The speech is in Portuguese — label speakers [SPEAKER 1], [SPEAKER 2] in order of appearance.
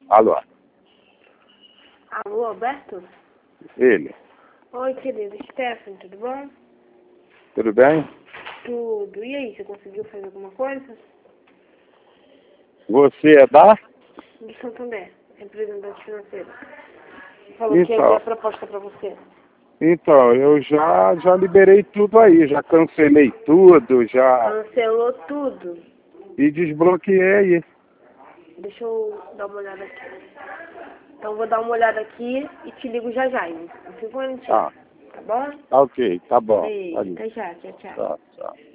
[SPEAKER 1] Alô?
[SPEAKER 2] Alô, Alberto?
[SPEAKER 1] Ele.
[SPEAKER 2] Oi, querido. Stephanie, tudo bom?
[SPEAKER 1] Tudo bem?
[SPEAKER 2] Tudo. E aí, você conseguiu fazer alguma coisa?
[SPEAKER 1] Você é da?
[SPEAKER 2] Do Santander, representante financeiro. Falou que ia
[SPEAKER 1] Então,
[SPEAKER 2] enviar a proposta pra você.
[SPEAKER 1] eu já liberei tudo aí, já cancelei tudo, já
[SPEAKER 2] Cancelou tudo.
[SPEAKER 1] e desbloqueei.
[SPEAKER 2] Deixa eu dar uma olhada aqui. Então, vou dar uma olhada aqui e te ligo já já, hein? Fica um minutinho.
[SPEAKER 1] Ah,
[SPEAKER 2] Tá bom?
[SPEAKER 1] tá ok, tá bom.
[SPEAKER 2] Beijo.
[SPEAKER 1] Ali.
[SPEAKER 2] Até já. Tchau, tchau.
[SPEAKER 1] Tá, tchau.